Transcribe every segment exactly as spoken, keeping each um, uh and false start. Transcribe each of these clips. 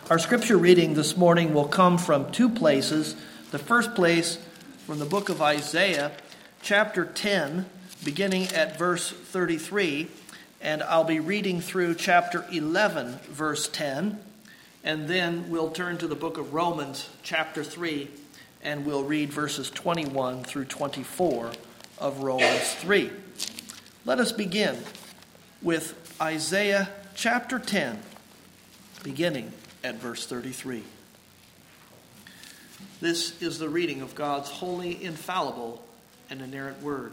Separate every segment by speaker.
Speaker 1: Our scripture reading this morning will come from two places. The first place from the book of Isaiah, chapter ten, beginning at verse thirty-three, and I'll be reading through chapter eleven, verse ten, and then we'll turn to the book of Romans, chapter three, and we'll read verses twenty-one through twenty-four of Romans three. Let us begin with Isaiah chapter ten, beginning at verse thirty-three. This is the reading of God's holy, infallible, and inerrant word.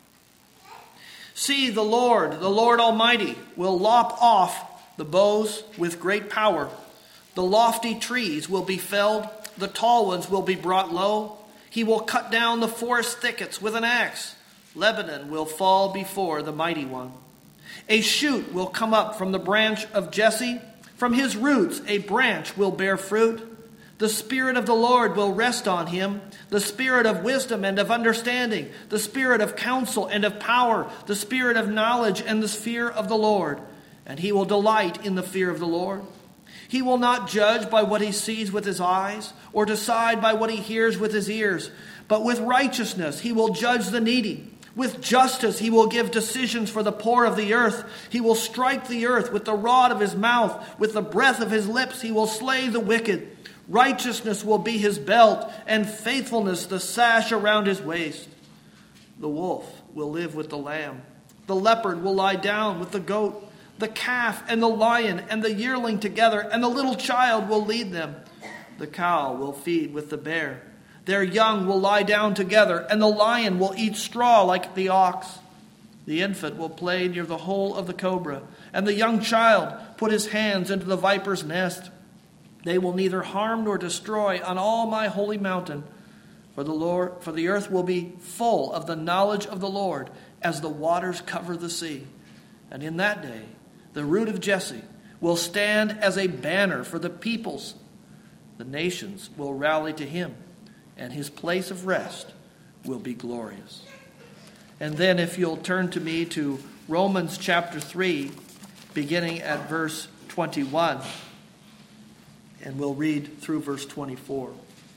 Speaker 1: See, the Lord, the Lord Almighty, will lop off the boughs with great power. The lofty trees will be felled, the tall ones will be brought low. He will cut down the forest thickets with an axe. Lebanon will fall before the mighty one. A shoot will come up from the branch of Jesse. From his roots a branch will bear fruit. The Spirit of the Lord will rest on him, the Spirit of wisdom and of understanding, the Spirit of counsel and of power, the Spirit of knowledge and the fear of the Lord. And he will delight in the fear of the Lord. He will not judge by what he sees with his eyes, or decide by what he hears with his ears, but with righteousness he will judge the needy. With justice he will give decisions for the poor of the earth. He will strike the earth with the rod of his mouth. With the breath of his lips he will slay the wicked. Righteousness will be his belt, and faithfulness the sash around his waist. The wolf will live with the lamb. The leopard will lie down with the goat. The calf and the lion and the yearling together, and the little child will lead them. The cow will feed with the bear. Their young will lie down together, and the lion will eat straw like the ox. The infant will play near the hole of the cobra, and the young child put his hands into the viper's nest. They will neither harm nor destroy on all my holy mountain, for the Lord, for the earth will be full of the knowledge of the Lord, as the waters cover the sea. And in that day, the root of Jesse will stand as a banner for the peoples. The nations will rally to him, and his place of rest will be glorious. And then if you'll turn to me to Romans chapter three, beginning at verse twenty-one, and we'll read through verse twenty-four.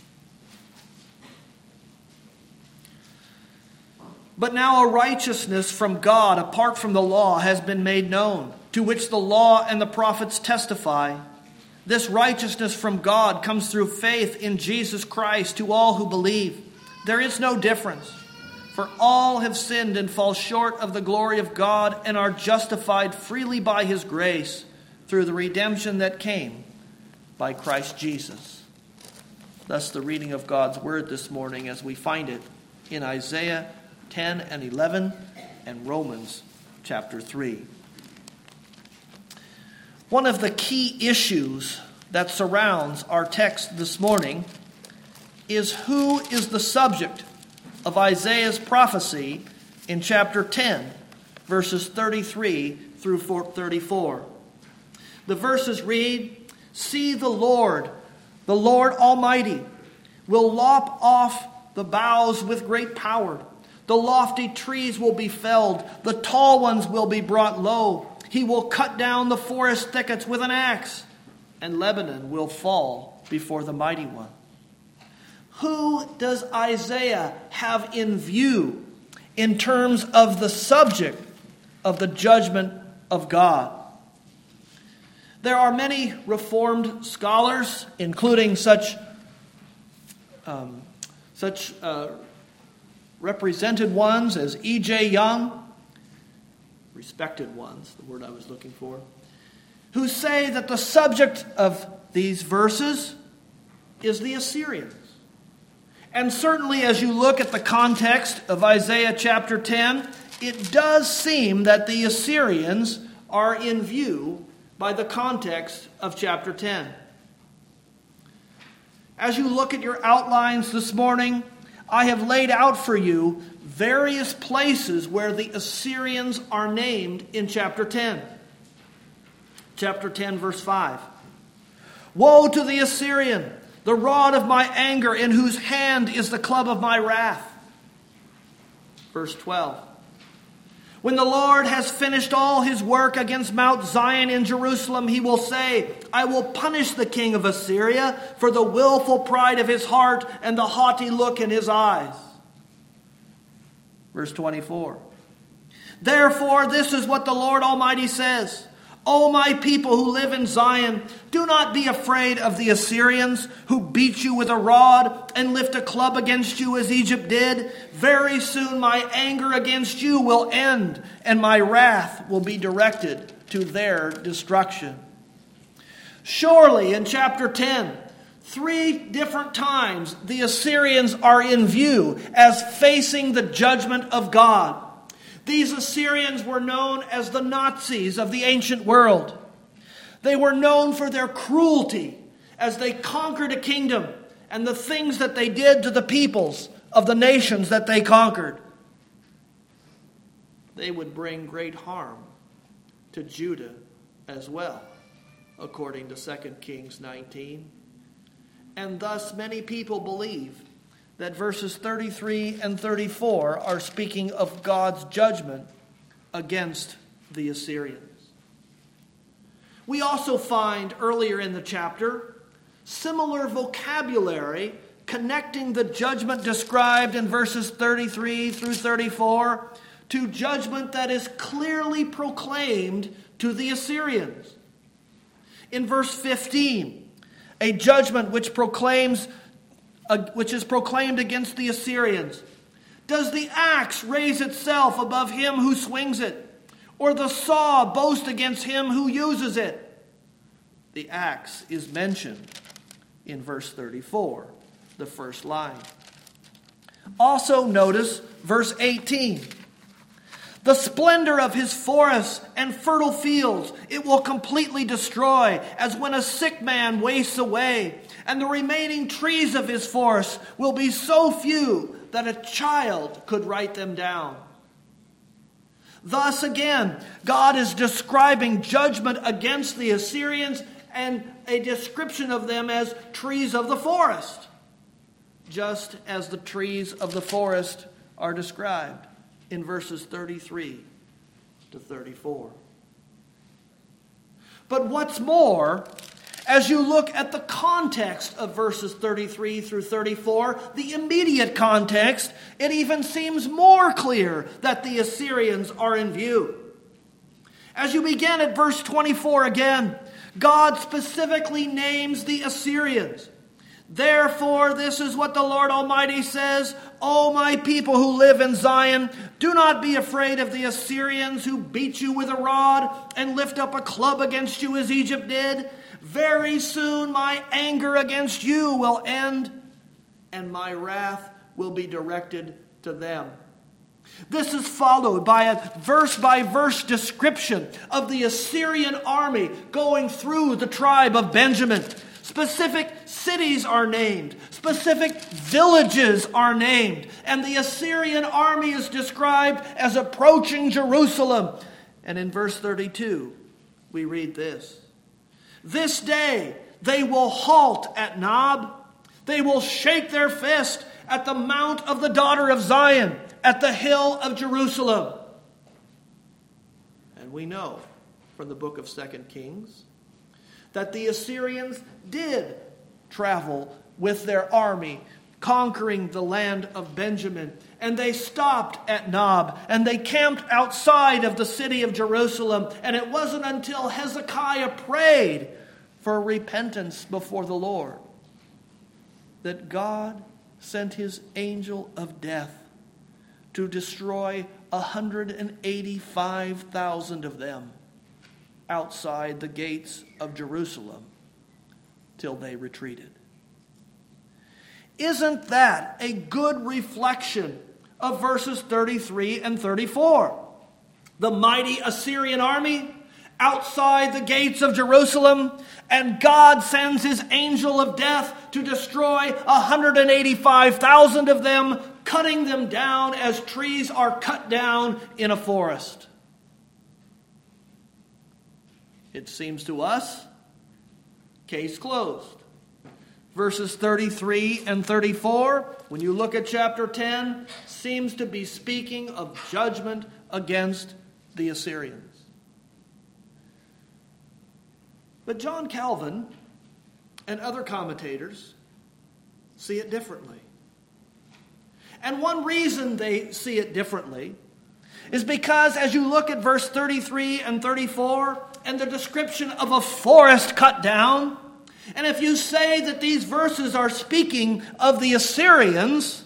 Speaker 1: But now a righteousness from God apart from the law has been made known, to which the law and the prophets testify. This righteousness from God comes through faith in Jesus Christ to all who believe. There is no difference, for all have sinned and fall short of the glory of God and are justified freely by his grace through the redemption that came by Christ Jesus. Thus the reading of God's word this morning as we find it in Isaiah ten and eleven and Romans chapter three. One of the key issues that surrounds our text this morning is who is the subject of Isaiah's prophecy in chapter ten, verses thirty-three through thirty-four. The verses read, "See, the Lord, the Lord Almighty, will lop off the boughs with great power. The lofty trees will be felled, the tall ones will be brought low. He will cut down the forest thickets with an axe, and Lebanon will fall before the mighty one." Who does Isaiah have in view in terms of the subject of the judgment of God? There are many Reformed scholars, including such, um, such uh, represented ones as E J Young, respected ones, the word I was looking for, who say that the subject of these verses is the Assyrians. And certainly as you look at the context of Isaiah chapter ten, it does seem that the Assyrians are in view by the context of chapter ten. As you look at your outlines this morning, I have laid out for you various places where the Assyrians are named in chapter ten. Chapter ten, verse five. "Woe to the Assyrian, the rod of my anger, in whose hand is the club of my wrath." Verse twelve. When the Lord has finished all his work against Mount Zion in Jerusalem, he will say, I will punish the king of Assyria for the willful pride of his heart and the haughty look in his eyes. Verse twenty-four. Therefore, this is what the Lord Almighty says. O my people who live in Zion, do not be afraid of the Assyrians who beat you with a rod and lift a club against you as Egypt did. Very soon my anger against you will end, and my wrath will be directed to their destruction. Surely in chapter ten, three different times the Assyrians are in view as facing the judgment of God. These Assyrians were known as the Nazis of the ancient world. They were known for their cruelty as they conquered a kingdom and the things that they did to the peoples of the nations that they conquered. They would bring great harm to Judah as well, according to Second Kings nineteen. And thus many people believe that verses thirty-three and thirty-four are speaking of God's judgment against the Assyrians. We also find earlier in the chapter similar vocabulary connecting the judgment described in verses thirty-three through thirty-four to judgment that is clearly proclaimed to the Assyrians. In verse fifteen, a judgment which proclaims which is proclaimed against the Assyrians. Does the axe raise itself above him who swings it, or the saw boast against him who uses it? The axe is mentioned in verse thirty-four, the first line. Also notice verse eighteen. The splendor of his forests and fertile fields it will completely destroy, as when a sick man wastes away. And the remaining trees of his forest will be so few that a child could write them down. Thus again, God is describing judgment against the Assyrians and a description of them as trees of the forest, just as the trees of the forest are described in verses thirty-three to thirty-four. But what's more, as you look at the context of verses thirty-three through thirty-four, the immediate context, it even seems more clear that the Assyrians are in view. As you begin at verse twenty-four again, God specifically names the Assyrians. Therefore, this is what the Lord Almighty says, O my people who live in Zion, do not be afraid of the Assyrians who beat you with a rod and lift up a club against you as Egypt did. Very soon my anger against you will end, and my wrath will be directed to them. This is followed by a verse-by-verse description of the Assyrian army going through the tribe of Benjamin. Specific cities are named. Specific villages are named. And the Assyrian army is described as approaching Jerusalem. And in verse thirty-two, we read this. This day they will halt at Nob. They will shake their fist at the mount of the daughter of Zion, at the hill of Jerusalem. And we know from the book of Second Kings that the Assyrians did travel with their army, conquering the land of Benjamin. And they stopped at Nob, and they camped outside of the city of Jerusalem. And it wasn't until Hezekiah prayed for repentance before the Lord that God sent his angel of death to destroy one hundred eighty-five thousand of them outside the gates of Jerusalem till they retreated. Isn't that a good reflection of verses thirty-three and thirty-four? The mighty Assyrian army outside the gates of Jerusalem, and God sends his angel of death to destroy one hundred eighty-five thousand of them, cutting them down as trees are cut down in a forest. It seems to us, case closed. verses thirty-three and thirty-four, when you look at chapter ten, seems to be speaking of judgment against the Assyrians. But John Calvin and other commentators see it differently. And one reason they see it differently is because as you look at verse thirty-three and thirty-four and the description of a forest cut down, and if you say that these verses are speaking of the Assyrians,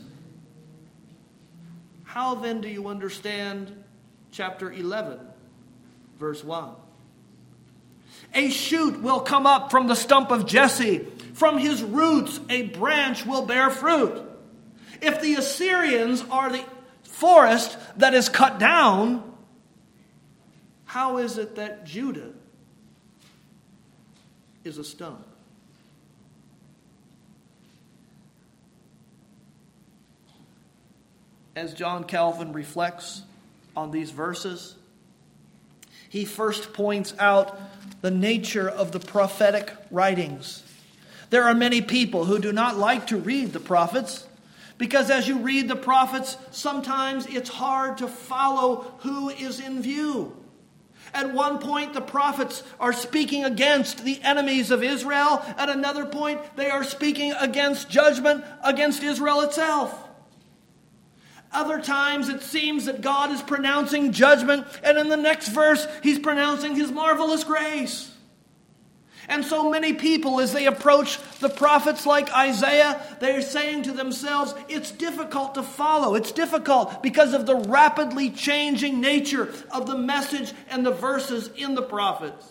Speaker 1: how then do you understand chapter eleven, verse one? A shoot will come up from the stump of Jesse. From his roots a branch will bear fruit. If the Assyrians are the forest that is cut down, how is it that Judah is a stump? As John Calvin reflects on these verses, he first points out the nature of the prophetic writings. There are many people who do not like to read the prophets because as you read the prophets, sometimes it's hard to follow who is in view. At one point, the prophets are speaking against the enemies of Israel. At another point, they are speaking against judgment against Israel itself. Other times it seems that God is pronouncing judgment, and in the next verse he's pronouncing his marvelous grace. And so many people, as they approach the prophets like Isaiah, they're saying to themselves, it's difficult to follow. It's difficult because of the rapidly changing nature of the message and the verses in the prophets.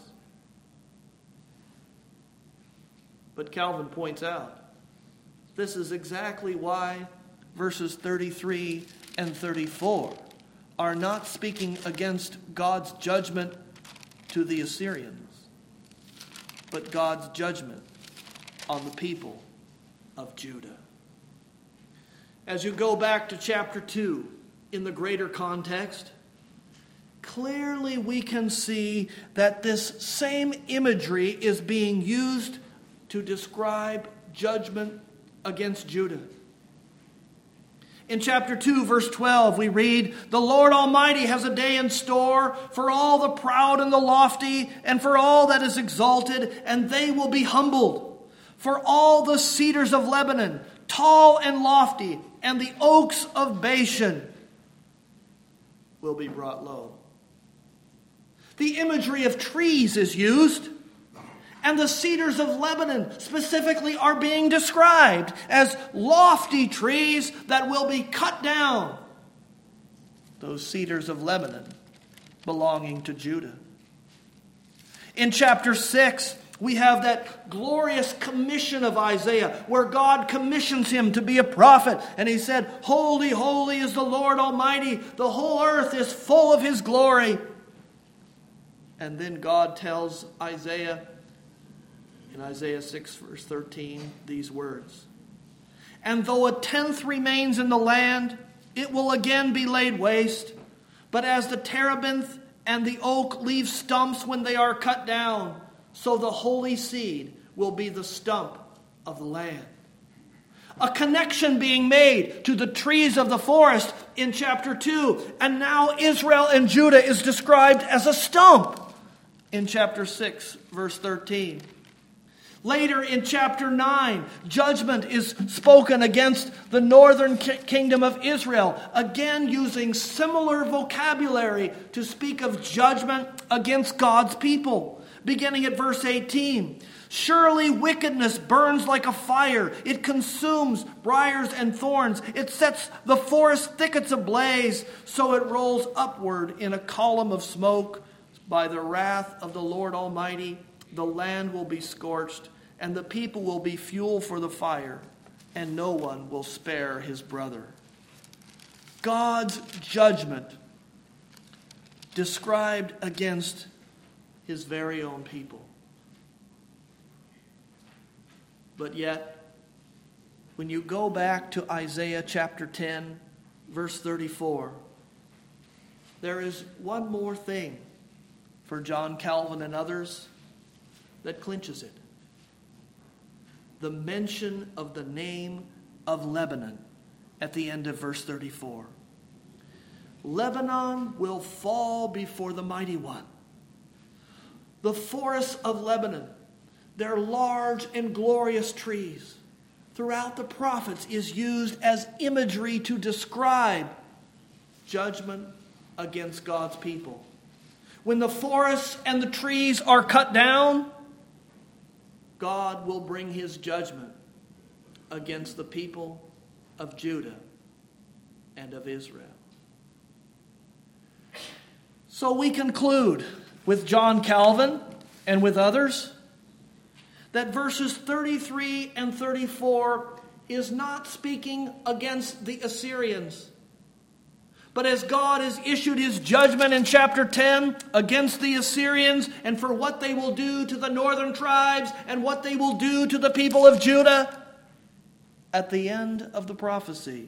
Speaker 1: But Calvin points out, this is exactly why verses thirty-three and thirty-four are not speaking against God's judgment to the Assyrians, but God's judgment on the people of Judah. As you go back to chapter two, in the greater context, clearly we can see that this same imagery is being used to describe judgment against Judah. In chapter two, verse twelve, we read, "The Lord Almighty has a day in store for all the proud and the lofty, and for all that is exalted, and they will be humbled. For all the cedars of Lebanon, tall and lofty, and the oaks of Bashan will be brought low." The imagery of trees is used, and the cedars of Lebanon specifically are being described as lofty trees that will be cut down. Those cedars of Lebanon belonging to Judah. In chapter six, we have that glorious commission of Isaiah where God commissions him to be a prophet. And he said, "Holy, holy is the Lord Almighty. The whole earth is full of his glory." And then God tells Isaiah, in Isaiah six, verse thirteen, these words, "And though a tenth remains in the land, it will again be laid waste. But as the terebinth and the oak leave stumps when they are cut down, so the holy seed will be the stump of the land." A connection being made to the trees of the forest in chapter two. And now Israel and Judah is described as a stump in chapter six, verse thirteen. Later in chapter nine, judgment is spoken against the northern ki- kingdom of Israel, again using similar vocabulary to speak of judgment against God's people. Beginning at verse eighteen, "Surely wickedness burns like a fire. It consumes briars and thorns. It sets the forest thickets ablaze, so it rolls upward in a column of smoke. By the wrath of the Lord Almighty, the land will be scorched, and the people will be fuel for the fire, and no one will spare his brother." God's judgment described against his very own people. But yet, when you go back to Isaiah chapter ten, verse thirty-four, there is one more thing for John Calvin and others that clinches it. the mention of the name of Lebanon at the end of verse thirty-four. Lebanon will fall before the mighty one. The forests of Lebanon, their large and glorious trees, throughout the prophets is used as imagery to describe judgment against God's people. When the forests and the trees are cut down, God will bring his judgment against the people of Judah and of Israel. So we conclude with John Calvin and with others that verses thirty-three and thirty-four is not speaking against the Assyrians, but as God has issued his judgment in chapter ten against the Assyrians and for what they will do to the northern tribes and what they will do to the people of Judah, at the end of the prophecy,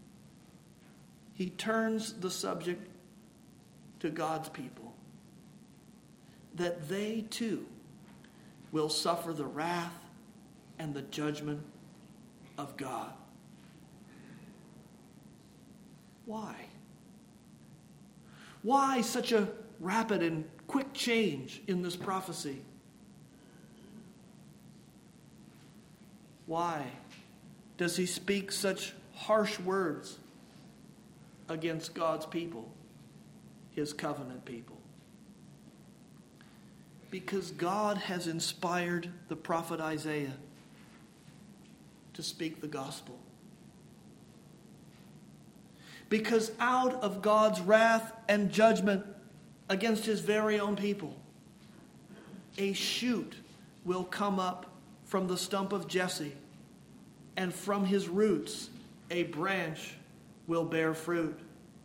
Speaker 1: he turns the subject to God's people, that they too will suffer the wrath and the judgment of God. Why? Why such a rapid and quick change in this prophecy? Why does he speak such harsh words against God's people, his covenant people? Because God has inspired the prophet Isaiah to speak the gospel. Because out of God's wrath and judgment against his very own people, a shoot will come up from the stump of Jesse, and from his roots a branch will bear fruit.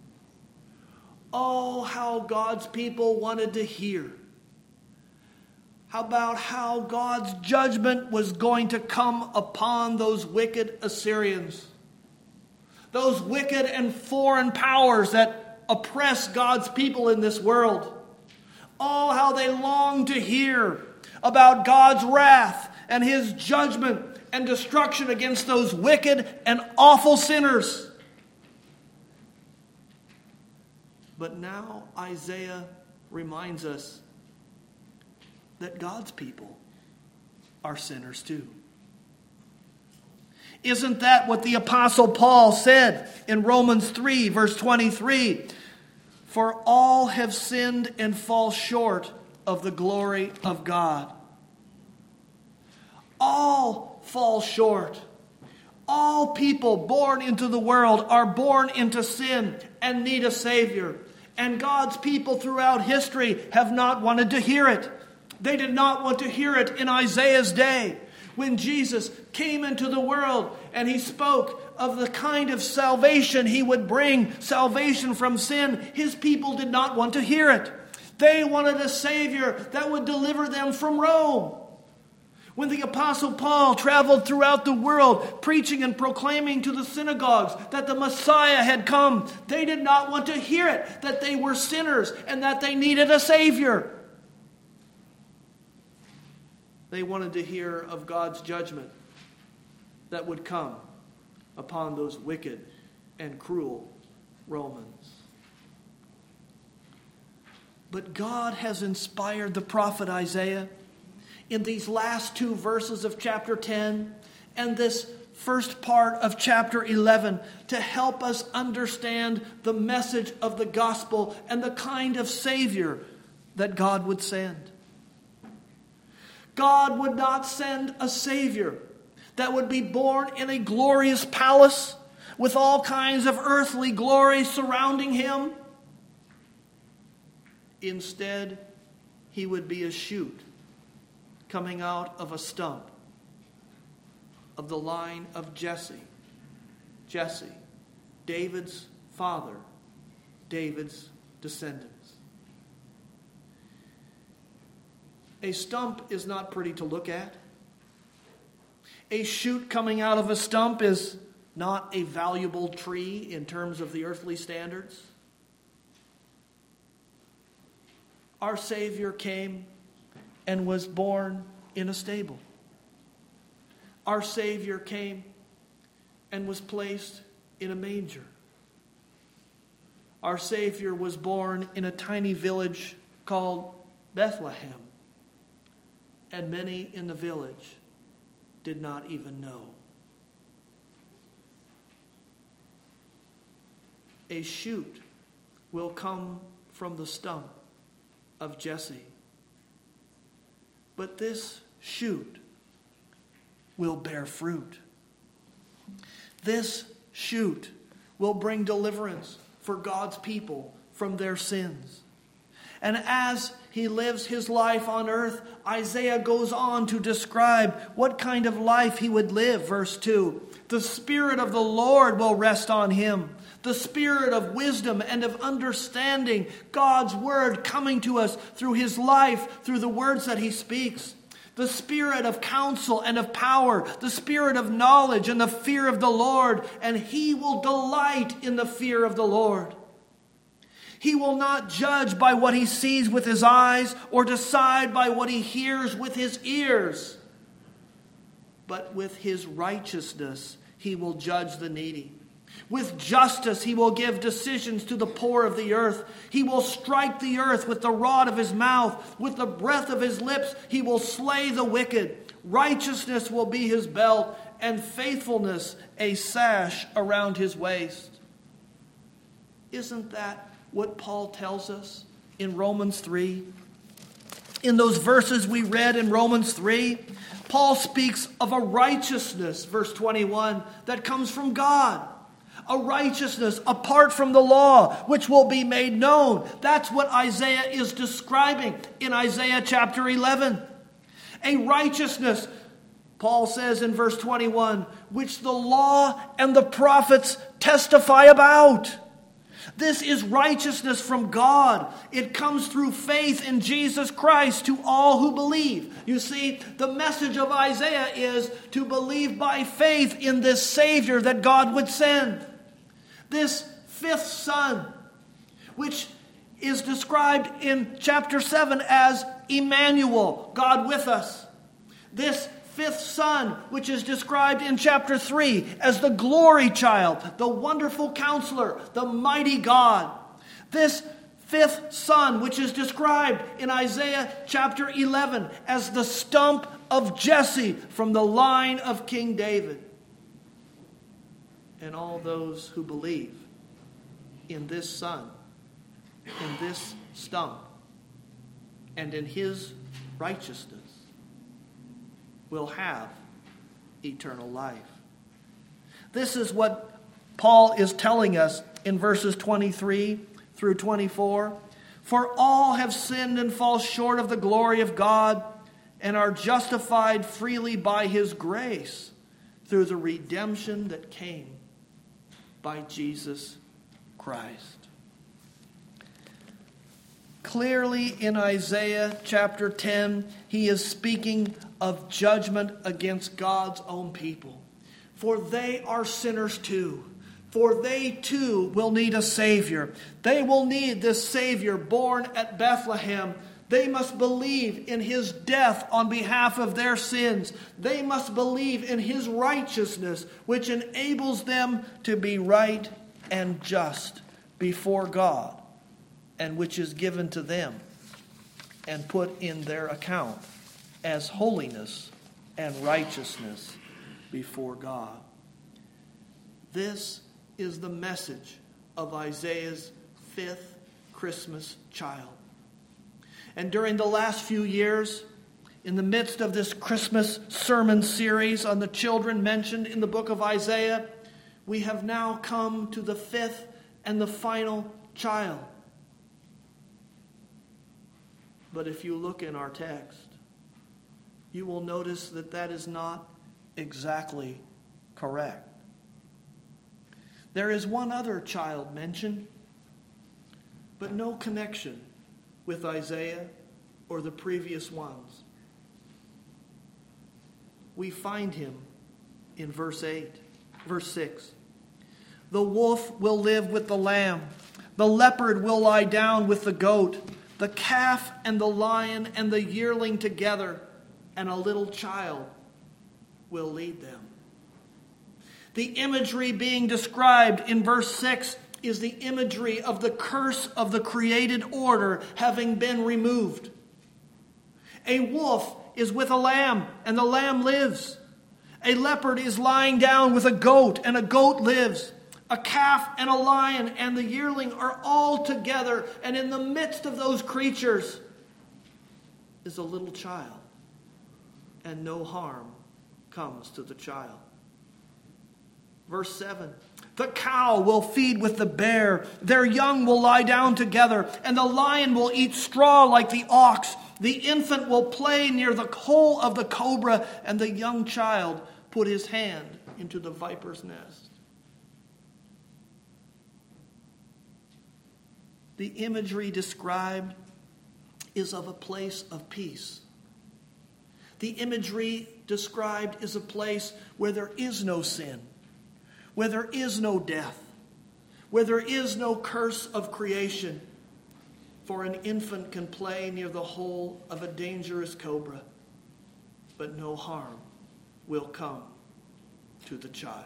Speaker 1: Oh, how God's people wanted to hear about how God's judgment was going to come upon those wicked Assyrians, those wicked and foreign powers that oppress God's people in this world. Oh, how they long to hear about God's wrath and his judgment and destruction against those wicked and awful sinners. But now Isaiah reminds us that God's people are sinners too. Isn't that what the Apostle Paul said in Romans three, verse twenty-three? For all have sinned and fall short of the glory of God. All fall short. All people born into the world are born into sin and need a Savior. And God's people throughout history have not wanted to hear it. They did not want to hear it in Isaiah's day, when Jesus came into the world and he spoke of the kind of salvation he would bring, salvation from sin. His people did not want to hear it. They wanted a Savior that would deliver them from Rome. When the Apostle Paul traveled throughout the world preaching and proclaiming to the synagogues that the Messiah had come, they did not want to hear it, that they were sinners and that they needed a Savior. They wanted to hear of God's judgment that would come upon those wicked and cruel Romans. But God has inspired the prophet Isaiah in these last two verses of chapter ten and this first part of chapter eleven to help us understand the message of the gospel and the kind of Savior that God would send. God would not send a Savior that would be born in a glorious palace with all kinds of earthly glory surrounding him. Instead, he would be a shoot coming out of a stump of the line of Jesse. Jesse, David's father, David's descendants. A stump is not pretty to look at. A shoot coming out of a stump is not a valuable tree in terms of the earthly standards. Our Savior came and was born in a stable. our Savior came and was placed in a manger. Our Savior was born in a tiny village called Bethlehem, and many in the village did not even know. A shoot will come from the stump of Jesse, but this shoot will bear fruit. This shoot will bring deliverance for God's people from their sins. And as he lives his life on earth, Isaiah goes on to describe what kind of life he would live. Verse two, the Spirit of the Lord will rest on him. The Spirit of wisdom and of understanding, God's word coming to us through his life, through the words that he speaks. The Spirit of counsel and of power, the Spirit of knowledge and the fear of the Lord, and he will delight in the fear of the Lord. He will not judge by what he sees with his eyes or decide by what he hears with his ears. But with his righteousness he will judge the needy. With justice he will give decisions to the poor of the earth. He will strike the earth with the rod of his mouth. With the breath of his lips he will slay the wicked. Righteousness will be his belt, and faithfulness a sash around his waist. Isn't that what Paul tells us in Romans three? In those verses we read in Romans three, Paul speaks of a righteousness, verse twenty-one, that comes from God. A righteousness apart from the law, which will be made known. That's what Isaiah is describing in Isaiah chapter eleven. A righteousness, Paul says in verse twenty-one, which the law and the prophets testify about. This is righteousness from God. It comes through faith in Jesus Christ to all who believe. You see, the message of Isaiah is to believe by faith in this Savior that God would send. This fifth son, which is described in chapter seven as Emmanuel, God with us. This fifth son, which is described in chapter three as the glory child, the wonderful counselor, the mighty God. This fifth son, which is described in Isaiah chapter eleven as the stump of Jesse from the line of King David. And all those who believe in this son, in this stump, and in his righteousness will have eternal life. This is what Paul is telling us in verses twenty-three through twenty-four. For all have sinned and fall short of the glory of God, and are justified freely by his grace through the redemption that came by Jesus Christ. Clearly in Isaiah chapter ten, he is speaking of judgment against God's own people. For they are sinners too. For they too will need a Savior. They will need this Savior born at Bethlehem. They must believe in his death on behalf of their sins. They must believe in his righteousness, which enables them to be right and just before God, and which is given to them and put in their account as holiness and righteousness before God. This is the message of Isaiah's fifth Christmas child. And during the last few years, in the midst of this Christmas sermon series on the children mentioned in the book of Isaiah, we have now come to the fifth and the final child. But if you look in our text, you will notice that that is not exactly correct. There is one other child mentioned, but no connection with Isaiah or the previous ones. We find him in verse eight, verse six. The wolf will live with the lamb. The leopard will lie down with the goat. The calf and the lion and the yearling together, and a little child will lead them. The imagery being described in verse six is the imagery of the curse of the created order having been removed. A wolf is with a lamb, and the lamb lives. A leopard is lying down with a goat, and a goat lives. A calf and a lion and the yearling are all together, and in the midst of those creatures is a little child, and no harm comes to the child. Verse seven, the cow will feed with the bear, their young will lie down together, and the lion will eat straw like the ox. The infant will play near the hole of the cobra, and the young child put his hand into the viper's nest. The imagery described is of a place of peace. The imagery described is a place where there is no sin, where there is no death, where there is no curse of creation. For an infant can play near the hole of a dangerous cobra, but no harm will come to the child.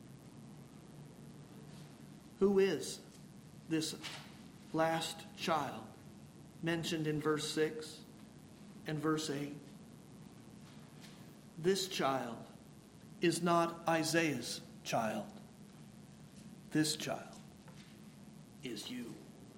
Speaker 1: Who is this last child mentioned in verse six and verse eight? This child is not Isaiah's child. This child is you.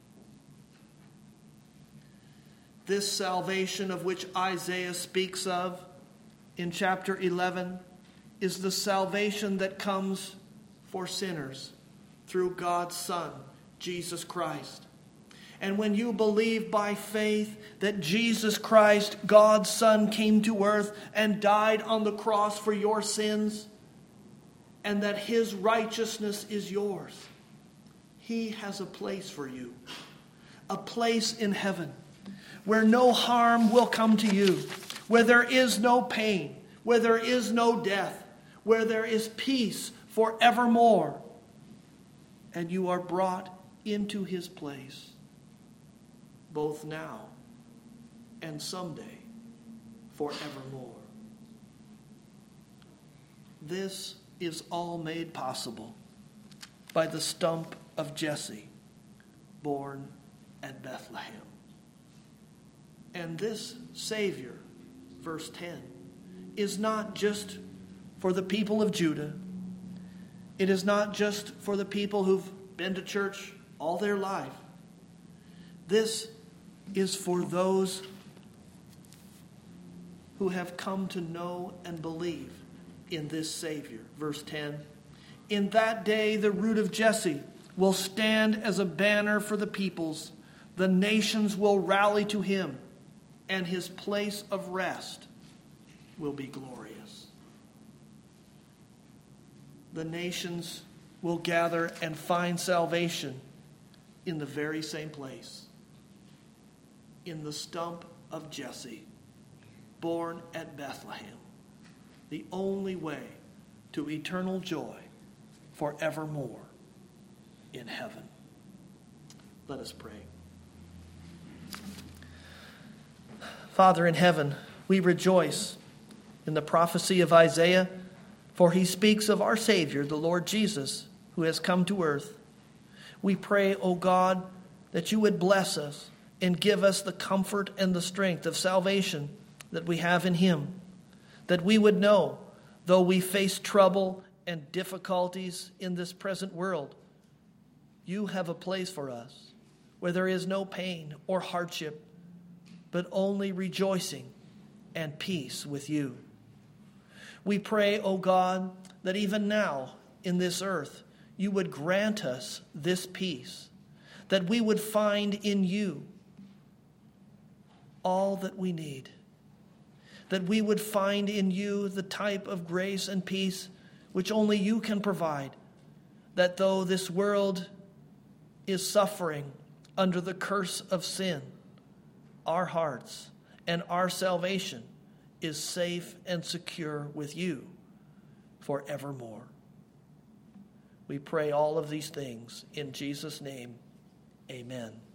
Speaker 1: This salvation of which Isaiah speaks of in chapter eleven is the salvation that comes for sinners through God's Son, Jesus Christ. And when you believe by faith that Jesus Christ, God's Son, came to earth and died on the cross for your sins, and that his righteousness is yours, he has a place for you, a place in heaven where no harm will come to you, where there is no pain, where there is no death, where there is peace forevermore. And you are brought into his place, both now and someday, forevermore. This is all made possible by the stump of Jesse, born at Bethlehem. And this Savior, verse ten, is not just for the people of Judah. It is not just for the people who've been to church all their life. This is for those who have come to know and believe in this Savior. Verse ten, in that day the root of Jesse will stand as a banner for the peoples. The nations will rally to him, and his place of rest will be glorious. The nations will gather and find salvation in the very same place, in the stump of Jesse, born at Bethlehem, the only way to eternal joy forevermore in heaven. Let us pray. Father in heaven, we rejoice in the prophecy of Isaiah, for he speaks of our Savior, the Lord Jesus, who has come to earth. We pray, O God, that you would bless us and give us the comfort and the strength of salvation that we have in him, that we would know, though we face trouble and difficulties in this present world, you have a place for us where there is no pain or hardship, but only rejoicing and peace with you. We pray, O God, that even now in this earth, you would grant us this peace, that we would find in you all that we need, that we would find in you the type of grace and peace which only you can provide, that though this world is suffering under the curse of sin, our hearts and our salvation is safe and secure with you forevermore. We pray all of these things in Jesus' name. Amen.